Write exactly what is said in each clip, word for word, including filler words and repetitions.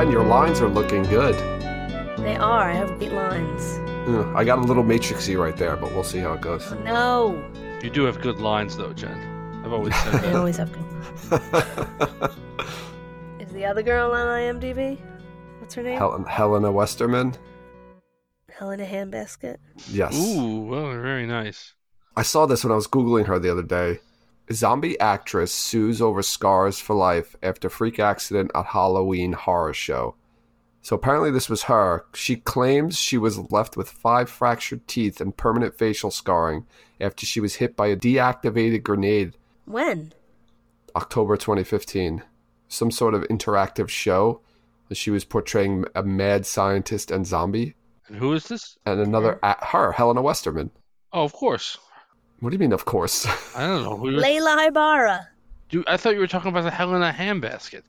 Jen, your lines are looking good. They are. I have great lines. Uh, I got a little matrixy right there, but we'll see how it goes. Oh, no. You do have good lines, though, Jen. I've always said I that. always have good. Is the other girl on IMDb? What's her name? Hel- Helena Westerman? Helena Handbasket? Yes. Ooh, well, very nice. I saw this when I was Googling her the other day. Zombie actress sues over scars for life after freak accident at Halloween horror show. So apparently this was her. She claims she was left with five fractured teeth and permanent facial scarring after she was hit by a deactivated grenade. When? October twenty fifteen. Some sort of interactive show. She was portraying a mad scientist and zombie. And who is this? And another, a- her, Helena Westerman. Oh, of course. What do you mean, of course? I don't know. Who you were... Layla Ibarra. Dude, I thought you were talking about the Helena Handbasket.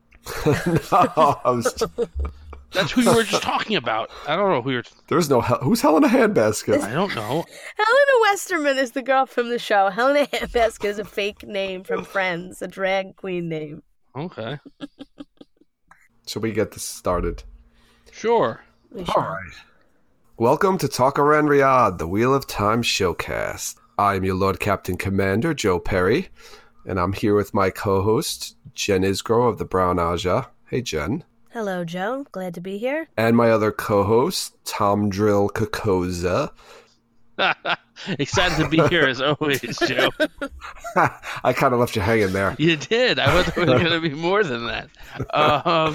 No, I was... That's who you were just talking about. I don't know who you're... There's no... Hel- Who's Helena Handbasket? I don't know. Helena Westerman is the girl from the show. Helena Handbasket is a fake name from Friends, a drag queen name. Okay. Should we get this started? Sure. We All right. Welcome to Talk Around Riyadh, the Wheel of Time showcast. I'm your Lord Captain Commander, Joe Perry, and I'm here with my co-host, Jen Isgro of the Brown Aja. Hey, Jen. Hello, Joe. Glad to be here. And my other co-host, Tom Drill Kokoza. Excited to be here as always, Joe. I kind of left you hanging there. You did. I thought there was going to be more than that. Um,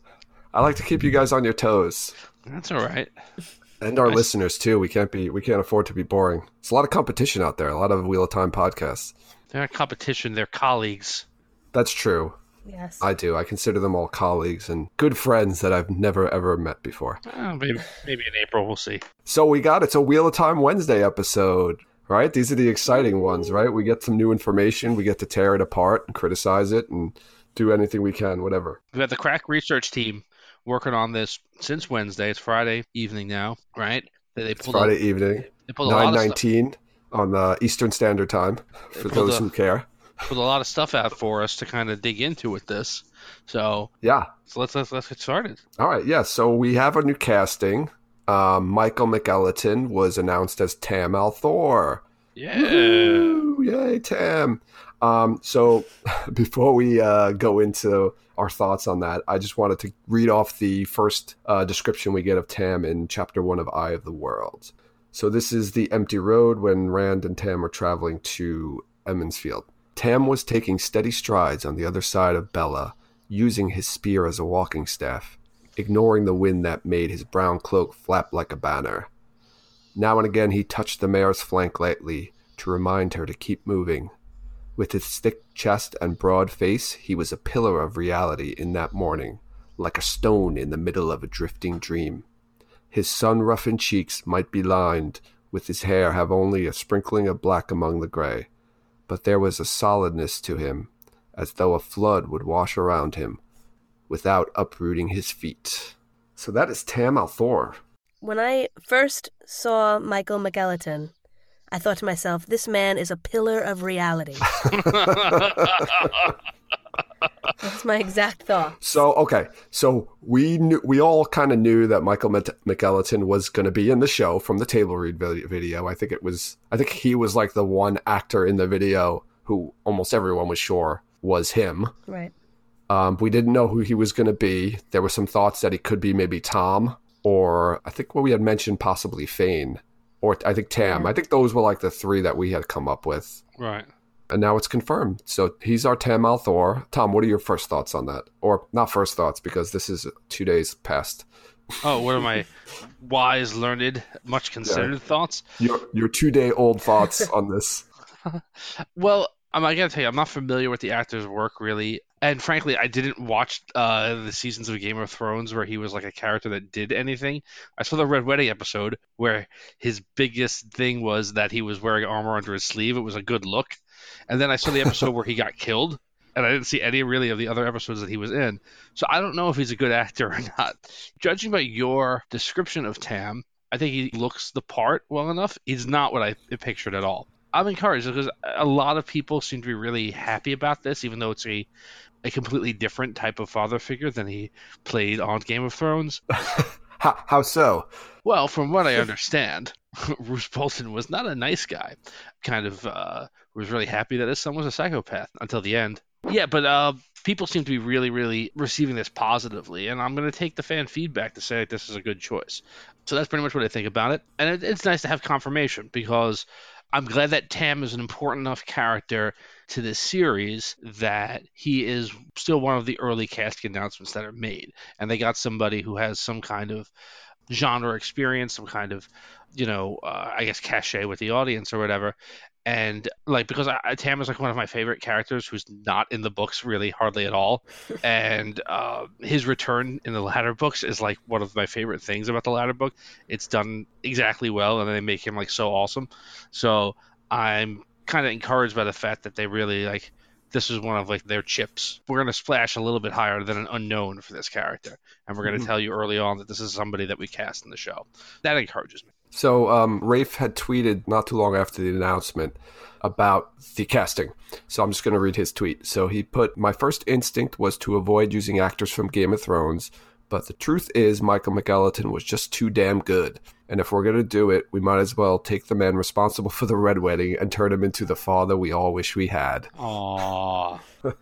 I like to keep you guys on your toes. That's all right. And our I... listeners too. We can't be. We can't afford to be boring. There's a lot of competition out there. A lot of Wheel of Time podcasts. They're not competition. They're colleagues. That's true. Yes. I do. I consider them all colleagues and good friends that I've never ever met before. Oh, maybe, maybe in April. We'll see. So we got it's a Wheel of Time Wednesday episode, right? These are the exciting ones, right? We get some new information. We get to tear it apart and criticize it and do anything we can, whatever. We have the crack research team working on this since Wednesday. It's Friday evening now, right? They, they It's Friday a, evening, they pulled a lot nine of nineteen on the Eastern Standard Time for pulled those a- who care. Put a lot of stuff out for us to kind of dig into with this. So Yeah. so let's let's let's get started. All right. Yeah. So we have a new casting. Um, Michael McElligott was announced as Tam Althor. Yeah. Woo! Yay, Tam. Um, so before we uh, go into our thoughts on that, I just wanted to read off the first uh, description we get of Tam in chapter one of Eye of the World. So this is the empty road when Rand and Tam are traveling to Emond's Field. Tam was taking steady strides on the other side of Bella, using his spear as a walking staff, ignoring the wind that made his brown cloak flap like a banner. Now and again he touched the mare's flank lightly to remind her to keep moving. With his thick chest and broad face, he was a pillar of reality in that morning, like a stone in the middle of a drifting dream. His sun-roughened cheeks might be lined, with his hair have only a sprinkling of black among the gray, but there was a solidness to him, as though a flood would wash around him, without uprooting his feet. So that is Tam Althor. When I first saw Michael McElligott, I thought to myself, this man is a pillar of reality. That's my exact thought. So, okay. So we knew, we all kind of knew that Michael McElligott was going to be in the show from the table read video. I think it was, I think he was like the one actor in the video who almost everyone was sure was him. Right. Um, we didn't know who he was going to be. There were some thoughts that he could be maybe Tom, or I think what we had mentioned possibly Fane, or I think Tam. Yeah. I think those were like the three that we had come up with. Right. And now it's confirmed. So he's our Tam Althor. Tom, what are your first thoughts on that? Or not first thoughts, because this is two days past. Oh, what are my wise, learned, much considered Yeah. thoughts? Your your two day old thoughts on this. Well, I'm, I gotta tell you, I'm not familiar with the actor's work really, and frankly, I didn't watch uh, the seasons of Game of Thrones where he was like a character that did anything. I saw the Red Wedding episode where his biggest thing was that he was wearing armor under his sleeve. It was a good look, and then I saw the episode where he got killed, and I didn't see any really of the other episodes that he was in. So I don't know if he's a good actor or not. Judging by your description of Tam, I think he looks the part well enough. He's not what I pictured at all. I'm encouraged because a lot of people seem to be really happy about this, even though it's a, a completely different type of father figure than he played on Game of Thrones. how, how so? Well, from what I understand, Roose Bolton was not a nice guy. Kind of uh, was really happy that his son was a psychopath until the end. Yeah, but uh, people seem to be really, really receiving this positively, and I'm going to take the fan feedback to say that this is a good choice. So that's pretty much what I think about it. And it, it's nice to have confirmation because I'm glad that Tam is an important enough character to this series that he is still one of the early casting announcements that are made. And they got somebody who has some kind of genre experience, some kind of, you know, uh, I guess cachet with the audience or whatever. And like, because I, Tam is like one of my favorite characters who's not in the books really hardly at all. And uh, his return in the latter books is like one of my favorite things about the latter book. It's done exactly well, and they make him like so awesome. So I'm kind of encouraged by the fact that they really like, this is one of like their chips. We're going to splash a little bit higher than an unknown for this character. And we're going to mm-hmm. tell you early on that this is somebody that we cast in the show. That encourages me. So um, Rafe had tweeted not too long after the announcement about the casting. So I'm just going to read his tweet. So he put, "My first instinct was to avoid using actors from Game of Thrones, but the truth is Michael McElhatton was just too damn good. And if we're going to do it, we might as well take the man responsible for the Red Wedding and turn him into the father we all wish we had." Aww.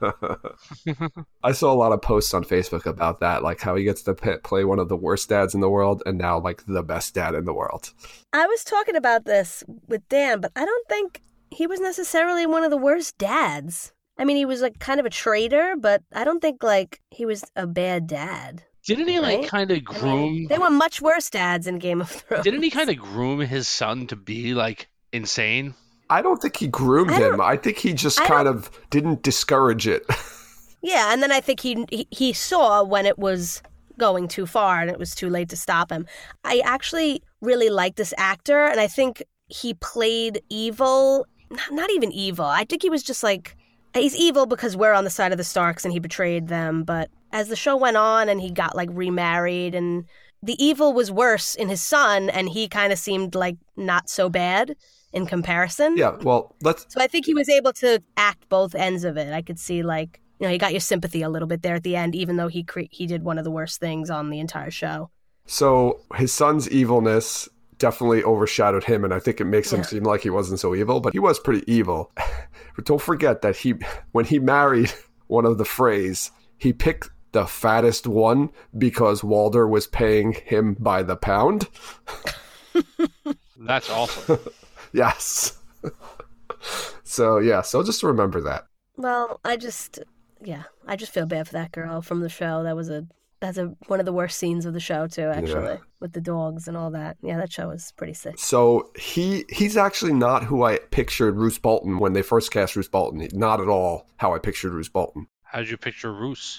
I saw a lot of posts on Facebook about that, like how he gets to p- play one of the worst dads in the world and now like the best dad in the world. I was talking about this with Dan, but I don't think he was necessarily one of the worst dads. I mean, he was like kind of a traitor, but I don't think like he was a bad dad. Didn't he like right? kind of groom? I mean, they were much worse dads in Game of Thrones. Didn't he kind of groom his son to be like insane? I don't think he groomed I him. I think he just kind of didn't discourage it. Yeah, and then I think he, he he saw when it was going too far and it was too late to stop him. I actually really like this actor, and I think he played evil. Not even evil. I think he was just like, he's evil because we're on the side of the Starks and he betrayed them, but as the show went on and he got like remarried and the evil was worse in his son and he kind of seemed like not so bad in comparison. Yeah, well, let's... So I think he was able to act both ends of it. I could see like, you know, he got your sympathy a little bit there at the end, even though he cre- he did one of the worst things on the entire show. So his son's evilness definitely overshadowed him, and I think it makes him yeah. seem like he wasn't so evil, but he was pretty evil. But don't forget that he, when he married one of the Freys, he picked the fattest one because Walder was paying him by the pound. That's awesome. Yes. So, yeah, so just remember that. Well, I just, yeah, I just feel bad for that girl from the show. That was a, that's a, one of the worst scenes of the show, too, actually, yeah. with the dogs and all that. Yeah, that show was pretty sick. So he he's actually not who I pictured Roose Bolton when they first cast Roose Bolton. Not at all how I pictured Roose Bolton. How did you picture Roose?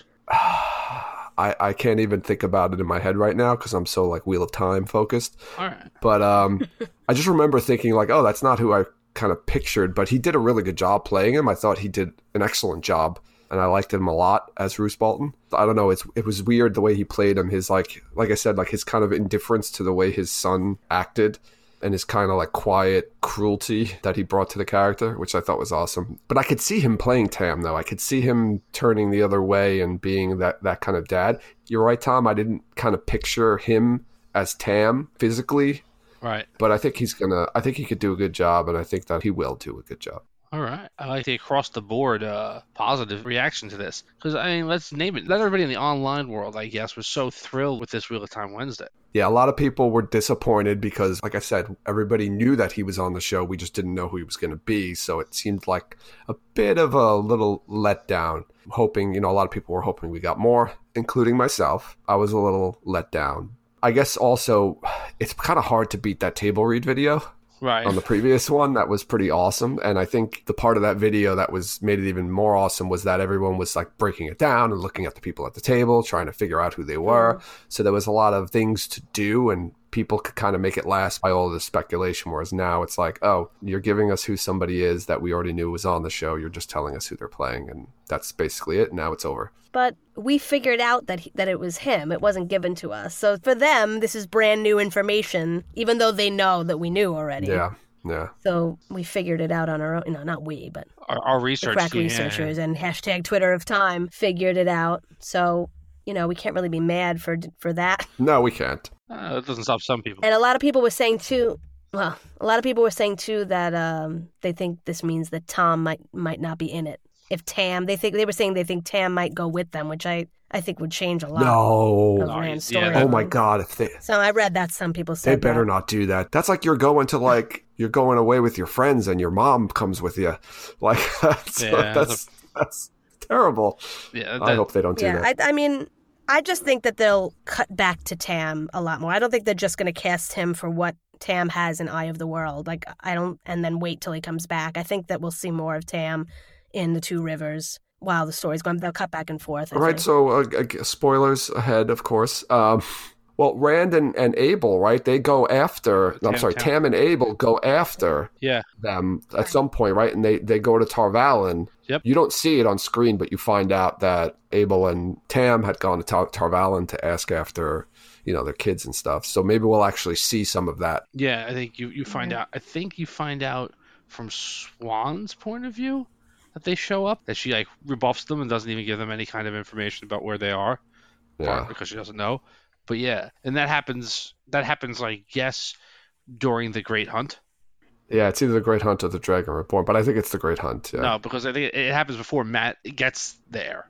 I, I can't even think about it in my head right now because I'm so like Wheel of Time focused. All right. But um, I just remember thinking like, oh, that's not who I kind of pictured. But he did a really good job playing him. I thought he did an excellent job, and I liked him a lot as Roose Bolton. I don't know. It's it was weird the way he played him. His like like I said, like his kind of indifference to the way his son acted. And his kind of like quiet cruelty that he brought to the character, which I thought was awesome. But I could see him playing Tam, though. I could see him turning the other way and being that, that kind of dad. You're right, Tom. I didn't kind of picture him as Tam physically. Right. But I think he's going to, I think he could do a good job, and I think that he will do a good job. All right. I like the across-the-board uh, positive reaction to this. Because, I mean, let's name it. Let everybody in the online world, I guess, was so thrilled with this Wheel of Time Wednesday. Yeah, a lot of people were disappointed because, like I said, everybody knew that he was on the show. We just didn't know who he was going to be. So it seemed like a bit of a little letdown. Hoping, you know, a lot of people were hoping we got more, including myself. I was a little let down. I guess also, it's kind of hard to beat that table read video. Right. On the previous one, that was pretty awesome. And I think the part of that video that was made it even more awesome was that everyone was like breaking it down and looking at the people at the table, trying to figure out who they were. Mm. So there was a lot of things to do, and people could kind of make it last by all of the speculation. Whereas now it's like, oh, you're giving us who somebody is that we already knew was on the show. You're just telling us who they're playing. And that's basically it. Now it's over. But we figured out that he, that it was him. It wasn't given to us. So for them, this is brand new information, even though they know that we knew already. Yeah. Yeah. So we figured it out on our own. No, not we, but Our, our the research crack team, yeah, researchers and hashtag Twitter of Time figured it out. So, you know, we can't really be mad for for that. No, we can't. yeah. Uh, it doesn't stop some people. And a lot of people were saying too, well, a lot of people were saying too that um, they think this means that Tom might might not be in it. If Tam, they think they were saying they think Tam might go with them, which I, I think would change a lot No. of Oh, Rand's yeah, story. that- Oh my God! If they So I read that some people said they better that. not do that. That's like you're going to like you're going away with your friends and your mom comes with you. Like that's Yeah, that's, that's terrible. Yeah, I that- hope they don't do Yeah, that. I, I mean, I just think that they'll cut back to Tam a lot more. I don't think they're just going to cast him for what Tam has in Eye of the World. Like, I don't, and then wait till he comes back. I think that we'll see more of Tam in the Two Rivers while the story's going. They'll cut back and forth. I All right, think. so uh, uh, spoilers ahead, of course. Um, well, Rand and, and Abel, right? They go after. I'm Tam- sorry, Tam. Tam and Abel go after yeah. them at some point, right? And they, they go to Tarvalin. Yep. You don't see it on screen, but you find out that Abel and Tam had gone to Tar- Tarvalin to ask after, you know, their kids and stuff. So maybe we'll actually see some of that. Yeah, I think you, you find Mhm. out. I think you find out from Swan's point of view that they show up, that she like rebuffs them and doesn't even give them any kind of information about where they are, Yeah. part because she doesn't know. But yeah, and that happens. That happens, I guess, during the Great Hunt. Yeah, it's either the Great Hunt or the Dragon Reborn, but I think it's the Great Hunt. Yeah. No, because I think it, it happens before Matt gets there.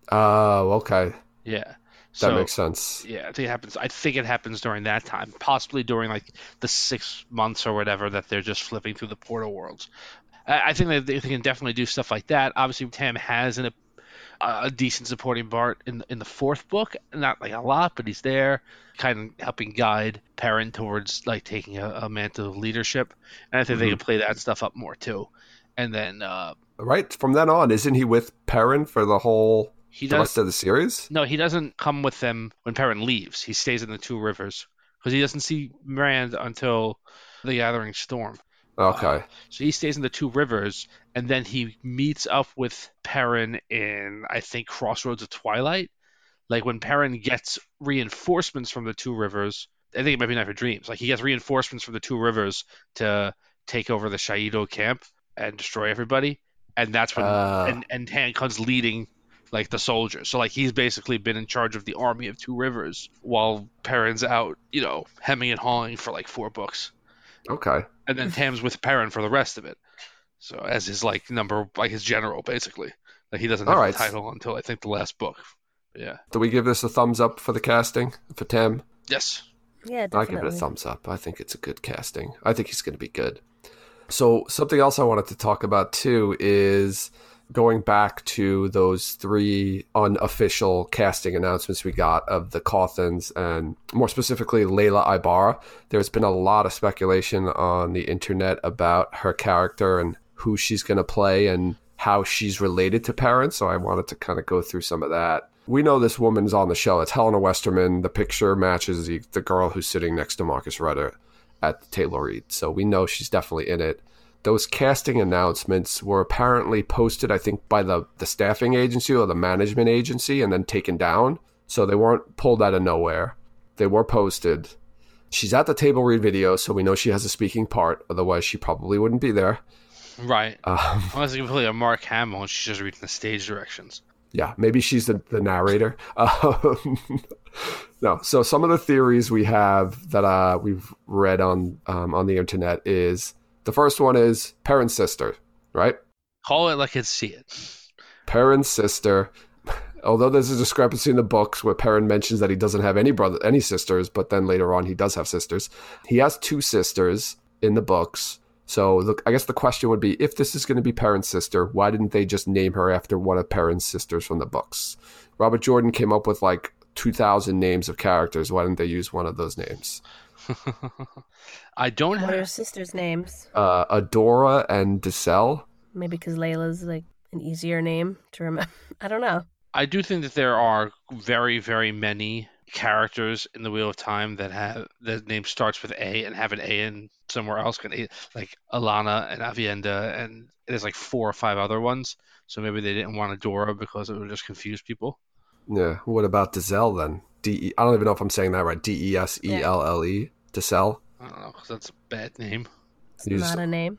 Oh, okay. Yeah, That so, makes sense. Yeah, I think it happens. I think it happens during that time, possibly during like the six months or whatever that they're just flipping through the portal worlds. I, I think that they can definitely do stuff like that. Obviously, Tam has an, a, a decent supporting part in in the fourth book, not like a lot, but he's there, kind of helping guide Perrin towards like taking a, a mantle of leadership. And I think they Mhm. can play that stuff up more too. And then uh, Right from then on, isn't he with Perrin for the whole he the does. rest of the series? No, he doesn't come with them when Perrin leaves. He stays in the Two Rivers because he doesn't see Rand until the Gathering Storm. Okay. So he stays in the Two Rivers, and then he meets up with Perrin in, I think, Crossroads of Twilight. Like when Perrin gets reinforcements from the Two Rivers, I think it might be Night for Dreams. Like he gets reinforcements from the Two Rivers to take over the Shaido camp and destroy everybody, and that's when Uh. and and Han comes leading like the soldiers. So like he's basically been in charge of the army of Two Rivers while Perrin's out, you know, hemming and hawing for like four books. Okay. And then Tam's with Perrin for the rest of it. So as his like number, like his general, basically. Like he doesn't have All the right. title until I think the last book. But yeah. Do we give this a thumbs up for the casting for Tam? Yes. Yeah, I definitely. give it a thumbs up. I think it's a good casting. I think he's going to be good. So something else I wanted to talk about too is going back to those three unofficial casting announcements we got of the Cawthons and more specifically Layla Ibarra. There's been a lot of speculation on the internet about her character and who she's going to play and how she's related to Perrin. So I wanted to kind of go through some of that. We know this woman's on the show. It's Helena Westerman. The picture matches the, the girl who's sitting next to Marcus Rudder at the Taylor Reed. So we know she's definitely in it. Those casting announcements were apparently posted, I think, by the, the staffing agency or the management agency and then taken down. So they weren't pulled out of nowhere. They were posted. She's at the Table Read video, so we know she has a speaking part. Otherwise, she probably wouldn't be there. Right. Um, Unless you can play a Mark Hamill and she's just reading the stage directions. Yeah, maybe she's the, the narrator. Um, no, so some of the theories we have that uh, we've read on um, on the internet is, the first one is Perrin's sister, right? Call it like I see it. Perrin's sister. Although there's a discrepancy in the books where Perrin mentions that he doesn't have any brother, any sisters, but then later on he does have sisters. He has two sisters in the books. So look, I guess the question would be, if this is going to be Perrin's sister, why didn't they just name her after one of Perrin's sisters from the books? Robert Jordan came up with like two thousand names of characters. Why didn't they use one of those names? I don't What are her have. sisters' names? Uh, Adora and Dicelle. Maybe because Layla's like an easier name to remember. I don't know. I do think that there are very, very many characters in the Wheel of Time that have the name starts with A and have an A in somewhere else, like Alana and Avienda, and there's like four or five other ones. So maybe they didn't want Adora because it would just confuse people. Yeah. What about Dicelle then? D E. I don't even know if I'm saying that right. D E S E L L E. Dicelle. I don't know because that's a bad name. It's not just... a name.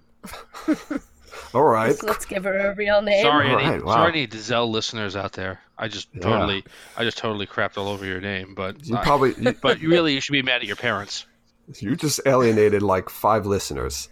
All right. Let's, let's give her a real name. Sorry, all any, right, wow. sorry, any Dazelle listeners out there. I just Yeah. totally, I just totally crapped all over your name. But You I- probably you, but you really, you should be mad at your parents. you just alienated like five listeners.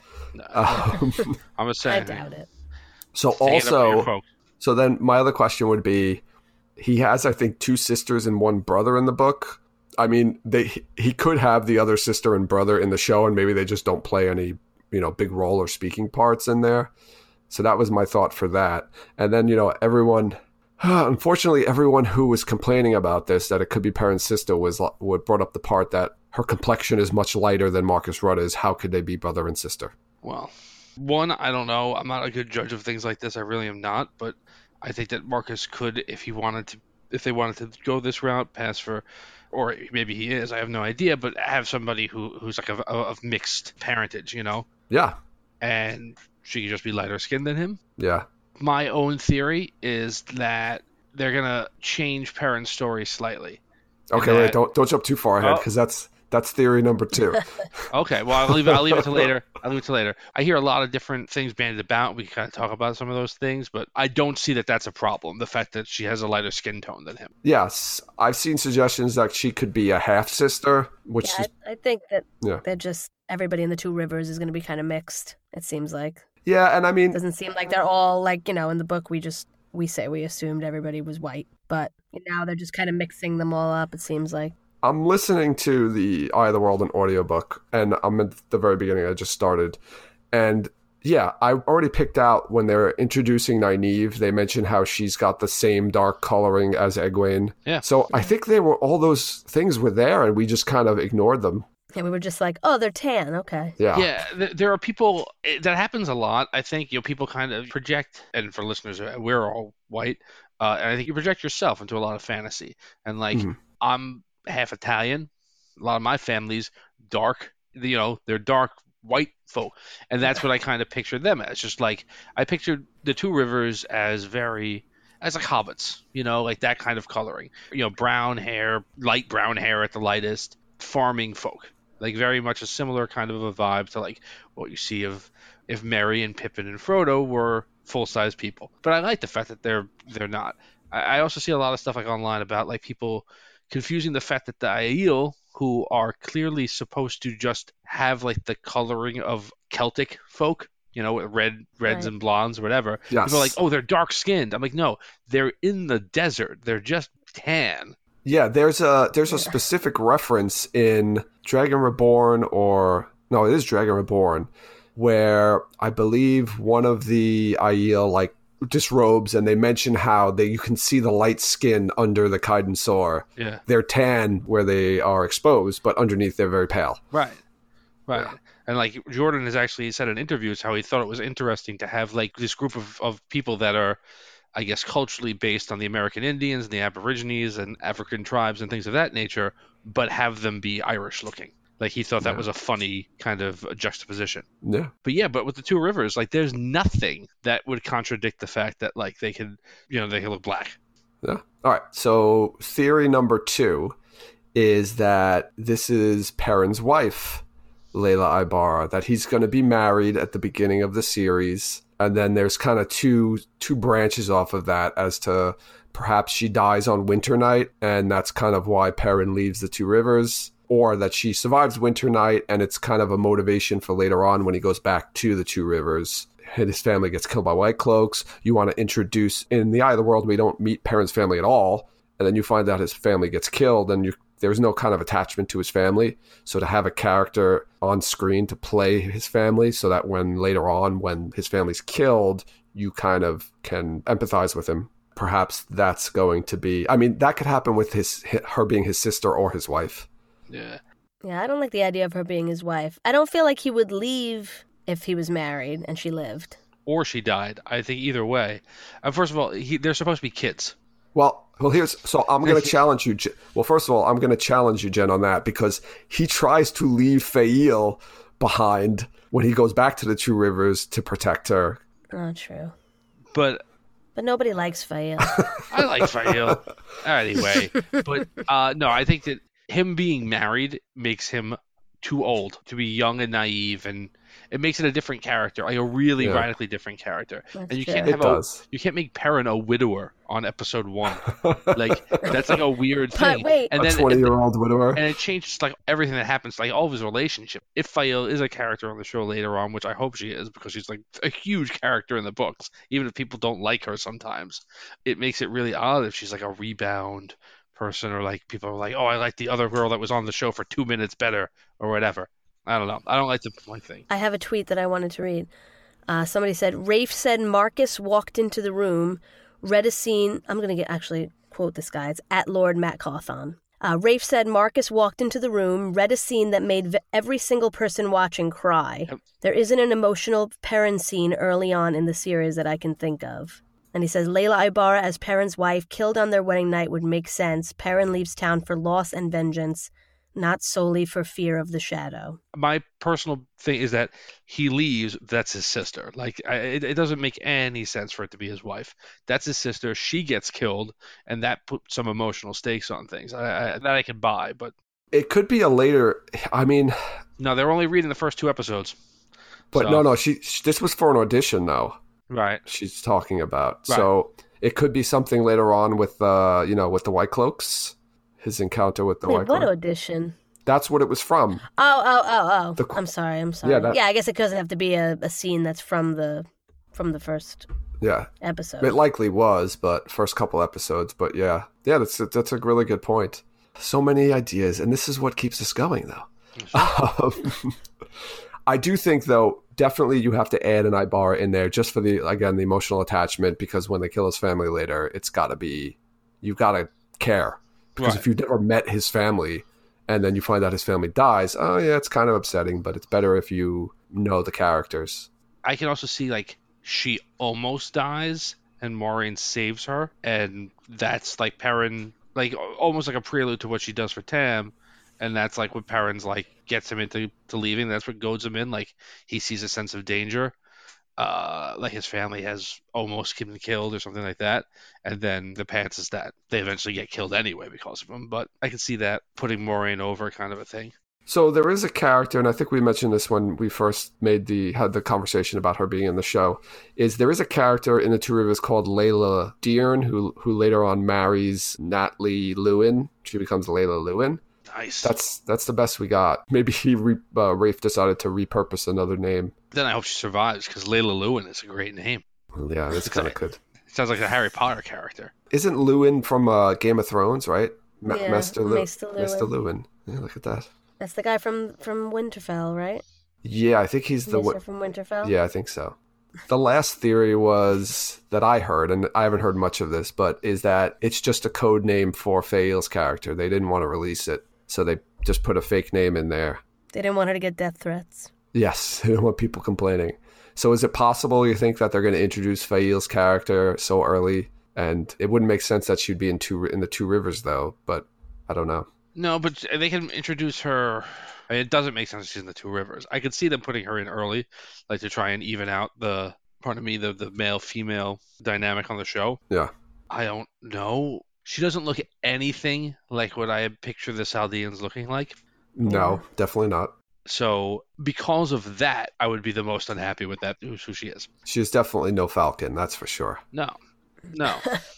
Um, I'm just I saying. doubt it. so Stand up for your also, folks. so then my other question would be, he has I think two sisters and one brother in the book. I mean, they he could have the other sister and brother in the show, and maybe they just don't play any you know big role or speaking parts in there. So that was my thought for that. And then, you know, everyone, unfortunately, everyone who was complaining about this, that it could be Perrin's sister, was what brought up the part that her complexion is much lighter than Marcus Rudd is. How could they be brother and sister? Well, one, I don't know. I'm not a good judge of things like this. I really am not. But I think that Marcus could, if he wanted to, if they wanted to go this route, pass for, or maybe he is. I have no idea. But have somebody who who's like of, of mixed parentage, you know, Yeah, and she could just be lighter skinned than him. yeah. My own theory is that they're gonna change Perrin's story slightly. Okay, that- wait, don't don't jump too far ahead Oh. because that's that's theory number two. Okay, well I'll leave it. I'll leave it to later. I'll leave it to later. I hear a lot of different things bandied about. We can kind of talk about some of those things, but I don't see that that's a problem. The fact that she has a lighter skin tone than him. Yes, I've seen suggestions that she could be a half sister, which Yeah, is I, I think that Yeah. they're just everybody in the Two Rivers is going to be kind of mixed. It seems like yeah, and I mean, it doesn't seem like they're all like you know in the book we just we say we assumed everybody was white, but now they're just kind of mixing them all up. It seems like. I'm listening to the Eye of the World, an audiobook, and I'm at the very beginning. I just started. And yeah, I already picked out when they're introducing Nynaeve, they mention how she's got the same dark coloring as Egwene. Yeah. So I think they were all those things were there, and we just kind of ignored them. Yeah, we were just like, oh, they're tan. Okay. Yeah. Yeah, th- there are people eh, that happens a lot. I think you know people kind of project, and for listeners, uh, we're all white, uh, and I think you project yourself into a lot of fantasy. And like, Mhm. I'm half Italian. A lot of my family's dark. You know, they're dark white folk, and that's what I kind of pictured them as. Just like I pictured the Two Rivers as very as like hobbits. You know, like that kind of coloring. You know, brown hair, light brown hair at the lightest, farming folk. Like very much a similar kind of a vibe to like what you see of if Merry and Pippin and Frodo were full size people. But I like the fact that they're they're not. I, I also see a lot of stuff like online about like people confusing the fact that the Aiel, who are clearly supposed to just have like the coloring of Celtic folk, you know, red reds Right. and blondes or whatever. Yes. People are like, oh, they're dark skinned. I'm like, no, they're in the desert. They're just tan. Yeah, there's a there's a Yeah. specific reference in Dragon Reborn, or no, it is Dragon Reborn, where I believe one of the Aiel like disrobes, and they mention how they you can see the light skin under the Kaiden Sor. Yeah. They're tan where they are exposed, but underneath they're very pale. Right. Right. Yeah. And like Jordan has actually said in interviews how he thought it was interesting to have like this group of, of people that are, I guess, culturally based on the American Indians and the Aborigines and African tribes and things of that nature, but have them be Irish looking. Like he thought that Yeah. was a funny kind of juxtaposition. Yeah. But yeah, but with the Two Rivers, like there's nothing that would contradict the fact that like they could, you know, they could look black. Yeah. All right. So theory number two is that this is Perrin's wife, Layla Ibarra, that he's going to be married at the beginning of the series. And then there's kind of two two branches off of that as to perhaps she dies on Winter Night, and that's kind of why Perrin leaves the Two Rivers, or that she survives Winter Night, and it's kind of a motivation for later on when he goes back to the Two Rivers. And his family gets killed by White Cloaks. You want to introduce, in the Eye of the World, we don't meet Perrin's family at all, and then you find out his family gets killed, and you there's no kind of attachment to his family. So to have a character on screen to play his family so that when later on, when his family's killed, you kind of can empathize with him. Perhaps that's going to be, I mean, that could happen with his her being his sister or his wife. Yeah. Yeah, I don't like the idea of her being his wife. I don't feel like he would leave if he was married and she lived. Or she died. I think either way. Uh, first of all, he, they're supposed to be kids. Well, well, here's so I'm going to challenge you. Je- Well, first of all, I'm going to challenge you, Jen, on that because he tries to leave Fael behind when he goes back to the Two Rivers to protect her. Not true. But But nobody likes Fael. I like Fael. Anyway, but uh, no, I think that him being married makes him too old to be young and naive, and It makes it a different character, like a really Yeah. radically different character. That's and you true. can't It have does. a you can't make Perrin a widower on episode one. Like that's like a weird But thing. wait. and a then twenty-year-old widower. and it changes like everything that happens, like all of his relationship. If Fael is a character on the show later on, which I hope she is, because she's like a huge character in the books, even if people don't like her sometimes, it makes it really odd if she's like a rebound person, or like people are like, oh, I like the other girl that was on the show for two minutes better, or whatever. I don't know. I don't like the point thing. I have a tweet that I wanted to read. Uh, somebody said, Rafe said Marcus walked into the room, read a scene. I'm going to get actually quote this guy. It's at Lord Matt Cawthon. Uh, Rafe said Marcus walked into the room, read a scene that made v- every single person watching cry. Yep. There isn't an emotional Perrin scene early on in the series that I can think of. And he says, Layla Ibarra as Perrin's wife, killed on their wedding night, would make sense. Perrin leaves town for loss and vengeance, not solely for fear of the shadow. My personal thing is that he leaves, that's his sister. Like, I, it, it doesn't make any sense for it to be his wife. That's his sister. She gets killed, and that put some emotional stakes on things. I, I, that I can buy, but It could be a later. I mean, no, they're only reading the first two episodes. but So- no, no. She, she. This was for an audition, though. Right. She's talking about. Right. So it could be something later on with, uh, you know, with the White Cloaks. His encounter with the Wait, White what Cloaks. audition? That's what it was from. Oh, oh, oh, oh. The- I'm sorry, I'm sorry. Yeah, Yeah, that- I guess it doesn't have to be a, a scene that's from the from the first Yeah, episode. it likely was, but first couple episodes. But yeah, yeah, that's that's a really good point. So many ideas, and this is what keeps us going, though. Um, I do think, though, definitely you have to add an Ibarra in there just for the, again, the emotional attachment, because when they kill his family later, it's got to be, you've got to care. Because Right. if you never met his family and then you find out his family dies, oh yeah, it's kind of upsetting, but it's better if you know the characters. I can also see like she almost dies and Maureen saves her, and that's like Perrin, like almost like a prelude to what she does for Tam, and that's like what Perrin's like gets him into to leaving. That's what goads him in. Like he sees a sense of danger, uh, like his family has almost been killed or something like that, and then the pants is that they eventually get killed anyway because of him. But I can see that putting Maureen over, kind of a thing. So there is a character, and I think we mentioned this when we first made the had the conversation about her being in the show. Is there is a character in the Two Rivers called Layla Dearn, who who later on marries Natalie Lewin. She becomes Layla Lewin. Nice. That's that's the best we got. Maybe he re, uh, Rafe decided to repurpose another name. Then I hope she survives, because Layla Lewin is a great name. Well, yeah, that's It's kind a- of good. Sounds like a Harry Potter character. Isn't Lewin from uh, Game of Thrones, right? Ma- Yeah, Maester, Lew- Maester Lewin. Maester Lewin. Yeah, look at that. That's the guy from, from Winterfell, right? Yeah, I think he's the Mister one. from Winterfell? Yeah, I think so. The last theory was that I heard, and I haven't heard much of this, but is that it's just a code name for Fael's character. They didn't want to release it, so they just put a fake name in there. They didn't want her to get death threats. Yes, they don't want people complaining. So is it possible you think that they're going to introduce Fael's character so early? And it wouldn't make sense that she'd be in two in the Two Rivers, though, but I don't know. No, but they can introduce her. I mean, it doesn't make sense she's in the Two Rivers. I could see them putting her in early, like to try and even out the, pardon me, the, the male-female dynamic on the show. Yeah. I don't know. She doesn't look anything like what I had pictured the Chaldeans looking like. No, definitely not. So because of that, I would be the most unhappy with that, who's who she is. She's definitely no Falcon, that's for sure. No. No.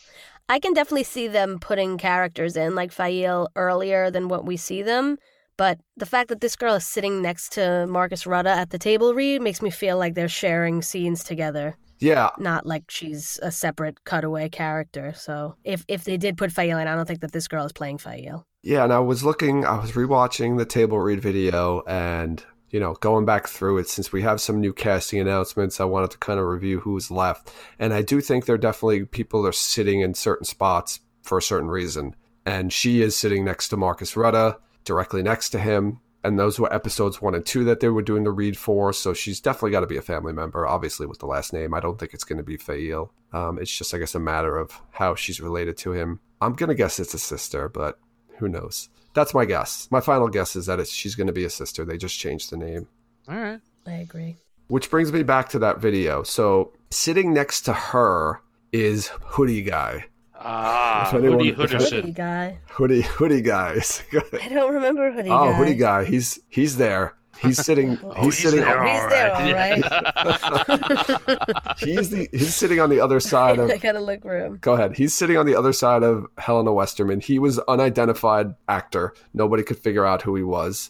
I can definitely see them putting characters in, like Fael, earlier than what we see them. But the fact that this girl is sitting next to Marcus Rutta at the table read makes me feel like they're sharing scenes together, Yeah, not like she's a separate cutaway character. So if, if they did put Fael in, I don't think that this girl is playing Fael. yeah, and I was looking, I was rewatching the table read video and, you know, going back through it, since we have some new casting announcements, I wanted to kind of review who's left. And I do think there are definitely people that are sitting in certain spots for a certain reason. And she is sitting next to Marcus Rutta, directly next to him. And those were episodes one and two that they were doing the read for. So she's definitely got to be a family member, obviously, with the last name. I don't think it's going to be Fael. Um, it's just, I guess, a matter of how she's related to him. I'm going to guess it's a sister, but who knows? That's my guess. My final guess is that it's, she's going to be a sister. They just changed the name. All right. I agree. Which brings me back to that video. So sitting next to her is Hoodie Guy. Ah, If anyone- Hoodie if Hoodie Hooderson. guy. Hoodie, Hoodie Guy. I don't remember Hoodie oh, guy. Hoodie Guy. He's he's there. He's sitting. Oh, he's, he's sitting. there, On, He's all there, right. all right. he's the. He's sitting on the other side of. I gotta look for him. Go ahead. He's sitting on the other side of Helena Westerman. He was unidentified actor. Nobody could figure out who he was.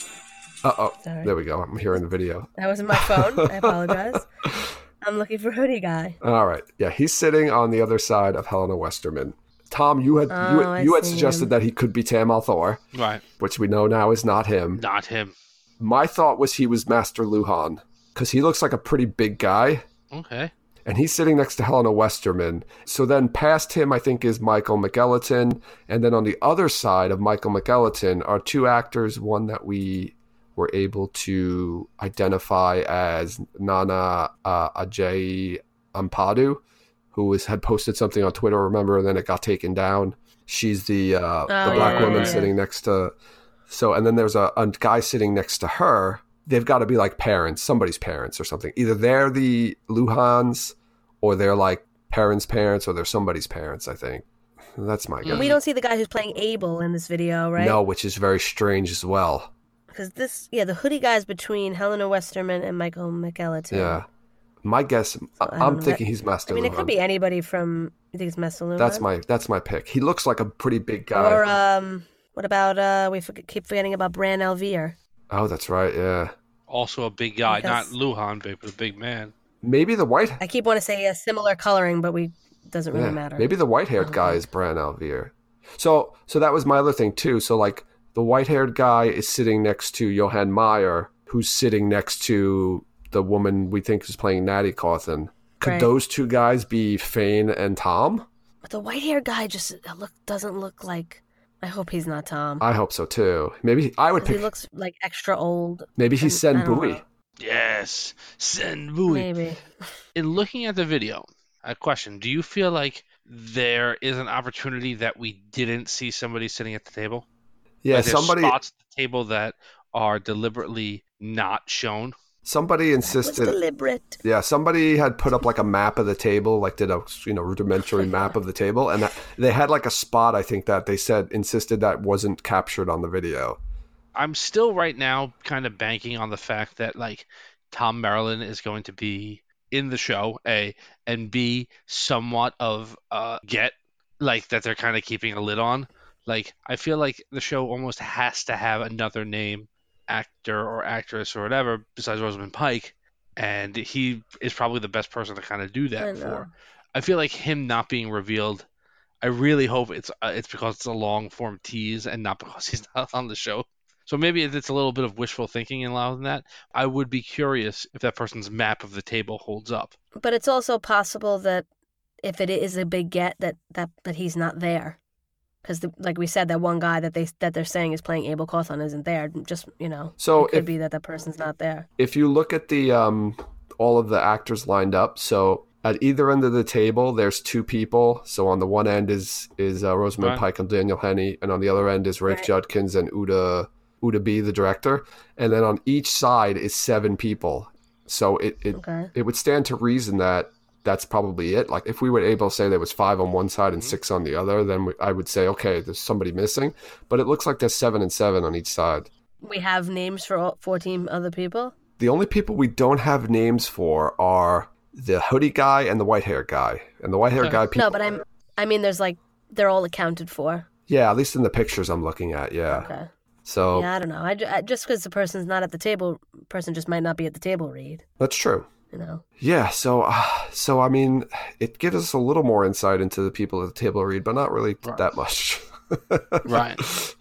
Uh oh. Sorry. There we go. I'm hearing the video. That wasn't my phone. I apologize. I'm looking for Hoodie Guy. All right. Yeah, he's sitting on the other side of Helena Westerman. Tom, you had Oh, you, I you had see suggested him. that he could be Tam Althor, Right. which we know now is not him. Not him. My thought was he was Master Luhan because he looks like a pretty big guy. Okay. And he's sitting next to Helena Westerman. So then past him, I think, is Michael McElligton. And then on the other side of Michael McElligton are two actors, one that we were able to identify as Nana uh, Ajay Ampadu, who was, had posted something on Twitter, remember, and then it got taken down. She's the, uh, Oh, the yeah, black yeah, woman yeah. sitting next to... So, and then there's a, a guy sitting next to her. They've got to be like parents, somebody's parents or something. Either they're the Luhans or they're like parents' parents or they're somebody's parents, I think. That's my guess. We don't see the guy who's playing Abel in this video, right? No, which is very strange as well. Because this, yeah, the Hoodie Guy's between Helena Westerman and Michael McElligton. Yeah. My guess, I, I don't I'm know. thinking he's Master I mean, Luhan. it could be anybody from, you think it's Master Luhan? That's my that's my pick. He looks like a pretty big guy. Or, um, what about, uh, we forget, keep forgetting about Bran Alvear. Oh, that's right, yeah. Also a big guy, Because- not Luhan, big, but a big man. Maybe the white... I keep wanting to say a similar coloring, but we doesn't really Yeah, matter. maybe the white-haired guy is Bran Alvear. So, so that was my other thing too. So, like, the white-haired guy is sitting next to Johann Meyer, who's sitting next to the woman we think is playing Natty Cawthon. Could Right. those two guys be Fane and Tom? But the white haired guy just uh, look doesn't look like. I hope he's not Tom. I hope so too. Maybe I would 'Cause he pick. looks like extra old. Maybe he's and- Sen I don't Bowie. know. Yes. Sen Bowie. Maybe. In looking at the video, a question: do you feel like there is an opportunity that we didn't see somebody sitting at the table? Yeah, Like there's somebody spots at the table that are deliberately not shown. somebody It was insisted. deliberate. Yeah, somebody had put up like a map of the table, like did a you know rudimentary map of the table, and that, they had like a spot. I think that they said insisted that wasn't captured on the video. I'm still right now kind of banking on the fact that like Tom Maryland is going to be in the show, A, and B, somewhat of uh get like that they're kind of keeping a lid on. Like I feel like the show almost has to have another name, actor or actress or whatever besides Rosamund Pike, and he is probably the best person to kind of do I that know. for. I feel like him not being revealed. I really hope it's uh, it's because it's a long form tease and not because he's not on the show. So maybe it's a little bit of wishful thinking allowed in that. I would be curious if that person's map of the table holds up. But it's also possible that if it is a big get, that that, that he's not there. Because, like we said, that one guy that they that they're saying is playing Abel Cawthon isn't there. Just you know, So it could if- be that that person's not there. If you look at the um, all of the actors lined up, so at either end of the table, there's two people. So on the one end is is uh, Rosamund Right. Pike and Daniel Henney, and on the other end is Rafe Right. Judkins and Uda Uda B, the director. And then on each side is seven people. So it it, Okay. it would stand to reason that that's probably it. Like if we were able to say there was five on one side and six on the other, then we, I would say okay, there's somebody missing. But it looks like there's seven and seven on each side. We have names for all fourteen other people. The only people we don't have names for are the hoodie guy and the white hair guy. And the white hair Okay. guy, people, No, but I'm. I mean, there's like they're all accounted for. yeah, at least in the pictures I'm looking at, yeah. Okay. So Yeah, I don't know. I, ju- I- just because the person's not at the table, person just might not be at the table. Read, that's true. you know. Yeah, so uh, so I mean, it gives us a little more insight into the people at the table read, but not really Right. that much. Right.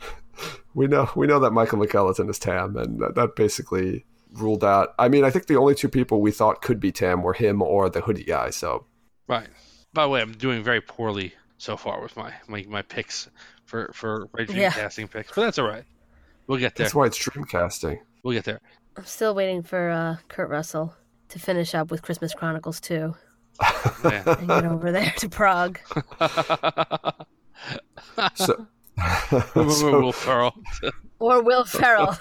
We know we know that Michael McElligton is Tam, and that, that basically ruled out. I mean, I think the only two people we thought could be Tam were him or the hoodie guy. So Right. By the way, I'm doing very poorly so far with my my, my picks for for my Yeah. Dreamcasting picks, but that's all right. We'll get there. that's why it's Dreamcasting. We'll get there. I'm still waiting for uh, Kurt Russell to finish up with Christmas Chronicles two Yeah. and get over there to Prague. So, Will so, Ferrell. Or Will Ferrell.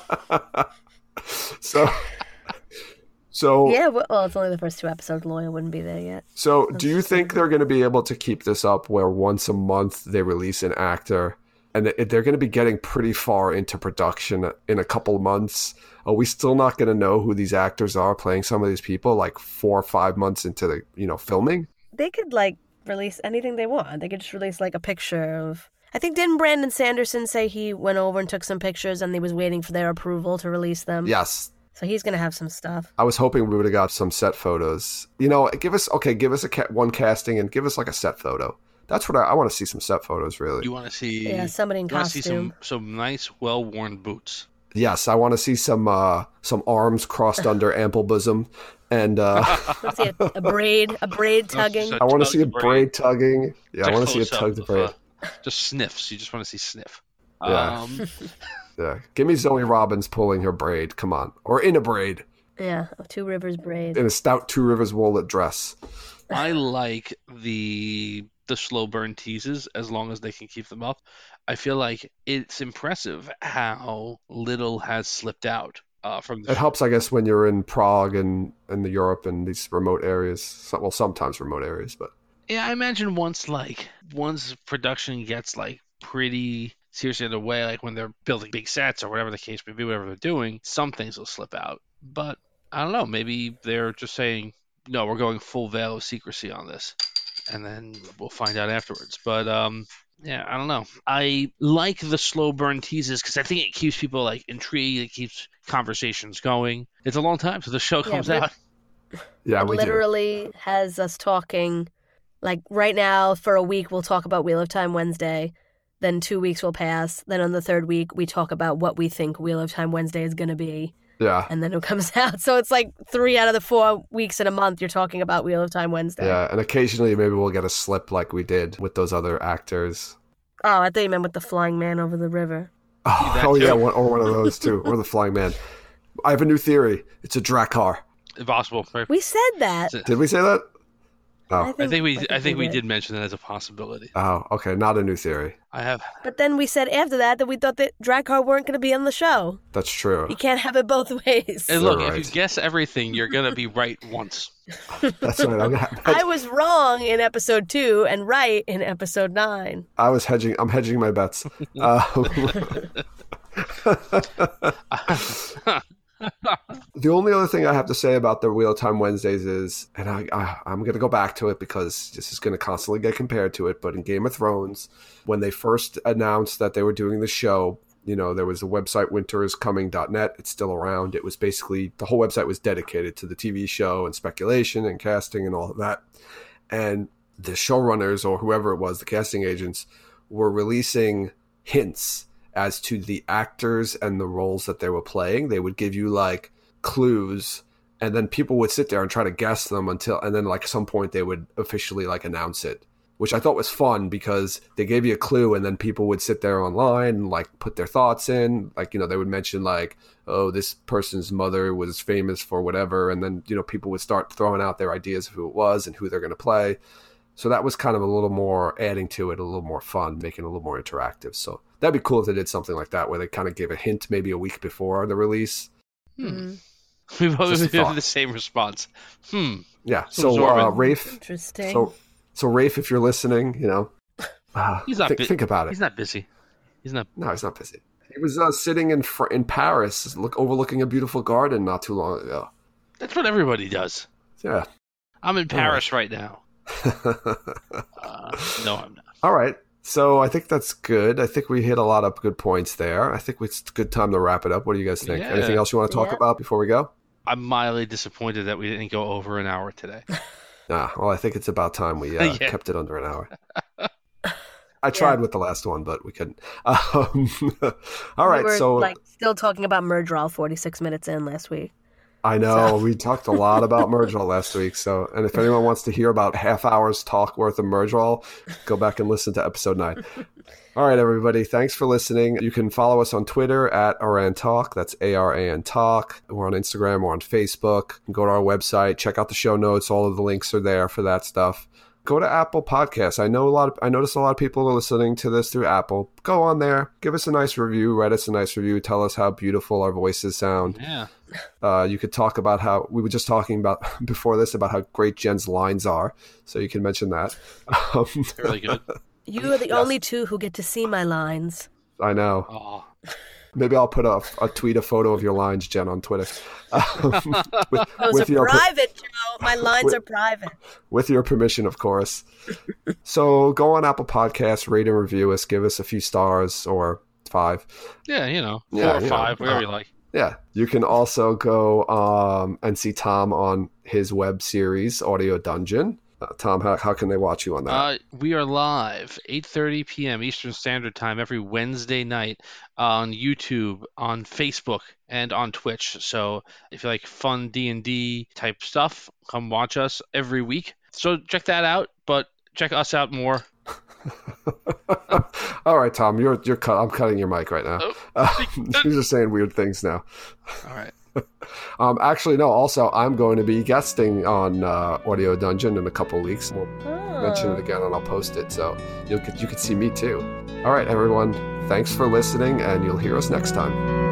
so, so, Yeah, well, well, it's only the first two episodes. Loya wouldn't be there yet. so, do you think they're going to be able to keep this up where once a month they release an actor and it, they're going to be getting pretty far into production in a couple months. Are we still not going to know who these actors are playing some of these people like four or five months into the, you know, filming? They could like release anything they want. They could just release like a picture of, I think, didn't Brandon Sanderson say he went over and took some pictures and he was waiting for their approval to release them? Yes. So he's going to have some stuff. I was hoping we would have got some set photos. You know, give us, okay, give us a ca- one casting and give us like a set photo. That's what I, I want to see, some set photos, really. You want to see, yeah, somebody in you want to see costume. some, some nice, well-worn boots. Yes, I want to see some uh, some arms crossed under ample bosom. And uh, Let's see a, a braid, a braid tugging. I want to see a braid tugging. Yeah, I want to see a tugged braid. Uh, just sniffs. You just want to see sniff. Yeah. Um, Yeah, give me Zoe Robbins pulling her braid. Come on, or in a braid, Yeah, a Two Rivers braid. in a stout Two Rivers wallet dress. I like the the slow burn teases as long as they can keep them up. I feel like it's impressive how little has slipped out uh, from the It helps, I guess, when you're in Prague and and the Europe and these remote areas. So- Well, sometimes remote areas, but Yeah, I imagine once like once production gets like pretty seriously underway, like when they're building big sets or whatever the case may be, whatever they're doing, some things will slip out. But I don't know, maybe they're just saying, no, we're going full veil of secrecy on this, and then we'll find out afterwards. But um, yeah, I don't know. I like the slow burn teases because I think it keeps people like intrigued. It keeps conversations going. It's a long time till the show Yeah, comes but- out. yeah, It we do. literally has us talking, like right now for a week we'll talk about Wheel of Time Wednesday, then two weeks will pass, then on the third week we talk about what we think Wheel of Time Wednesday is going to be, Yeah, and then it comes out. So it's like three out of the four weeks in a month you're talking about Wheel of Time Wednesday. yeah, and occasionally maybe we'll get a slip like we did with those other actors. Oh, I thought you meant with the flying man over the river. Oh, that oh too. yeah, one, or one of those too, or the Flying Man. I have a new theory. It's a Drakkar. Impossible. Right? We said that. Did we say that? Oh, I think we I think we did. did mention that as a possibility. oh, okay, not a new theory. I have. But then we said after that that we thought that Drakkar weren't going to be on the show. That's true. You can't have it both ways. And look, You're if right. you guess everything, you're gonna be right once. That's right. I'm, gonna- I was wrong in episode two and right in episode nine. I was hedging. I'm hedging my bets. Um, the only other thing I have to say about the Wheel of Time Wednesdays is, and I, I, I'm going to go back to it because this is going to constantly get compared to it, but in Game of Thrones, when they first announced that they were doing the show, you know, there was a website, winter is coming dot net. It's still around. It was basically, the whole website was dedicated to the T V show and speculation and casting and all of that. And the showrunners or whoever it was, the casting agents, were releasing hints as to the actors and the roles that they were playing. They would give you like clues, and then people would sit there and try to guess them until, and then like some point they would officially like announce it, which I thought was fun because they gave you a clue and then people would sit there online and like put their thoughts in. Like, you know, they would mention like, oh, this person's mother was famous for whatever. And then, you know, people would start throwing out their ideas of who it was and who they're going to play. So that was kind of a little more adding to it, a little more fun, making it a little more interactive. So that'd be cool if they did something like that, where they kind of gave a hint maybe a week before the release. Hmm. We both Just a have thought. the same response. Hmm. Yeah. So So, uh, absorbent. Rafe, Interesting. so, so Rafe, if you're listening, you know, uh, He's not think, bu- think about it. He's not busy. He's not. No, he's not busy. He was uh, sitting in fr- in Paris, look overlooking a beautiful garden not too long ago. That's what everybody does. Yeah. I'm in Paris right now. Uh, no, I'm not. All right. So I think that's good. I think we hit a lot of good points there. I think it's a good time to wrap it up. What do you guys think? Yeah. Anything else you want to talk Yeah. about before we go? I'm mildly disappointed that we didn't go over an hour today. Nah, well, I think it's about time we uh, Yeah. kept it under an hour. I tried with the last one, but we couldn't. Um, all right, we were, so like still talking about Murdral forty-six minutes in last week. I know so- we talked a lot about Murdral last week. So, and if anyone wants to hear about half hours talk worth of Murdral, go back and listen to episode nine. All right, everybody, thanks for listening. You can follow us on Twitter at Aran Talk. That's A R A N Talk. We're on Instagram. We're on Facebook. You can go to our website. Check out the show notes. All of the links are there for that stuff. Go to Apple Podcasts. I know a lot of, I notice a lot of people are listening to this through Apple. Go on there. Give us a nice review. Write us a nice review. Tell us how beautiful our voices sound. Yeah. Uh, you could talk about how, we were just talking about before this about how great Jen's lines are. So you can mention that. Um, Really good. You are the Yes. only two who get to see my lines. I know. Oh. Maybe I'll put a, a tweet a photo of your lines, Jen, on Twitter. Um, with, Those with are your per- private, Joe. My lines with- are private. with your permission, of course. So go on Apple Podcasts, rate and review us, give us a few stars or five. Yeah, you know, four Yeah, or you five, know. whatever Uh, you like. Yeah, you can also go um, and see Tom on his web series, Audio Dungeon. Uh, Tom, how, how can they watch you on that? Uh, we are live eight thirty p.m. Eastern Standard Time every Wednesday night on YouTube, on Facebook, and on Twitch. So if you like fun D and D type stuff, come watch us every week. So check that out, but check us out more. All right, Tom, you're you're cut. I'm cutting your mic right now. Oh. Uh, you're just saying weird things now. All right. Um, actually, no. Also, I'm going to be guesting on uh, Audio Dungeon in a couple weeks. We'll Oh. mention it again, and I'll post it, so you'll get, you can see me too. All right, everyone. Thanks for listening, and you'll hear us next time.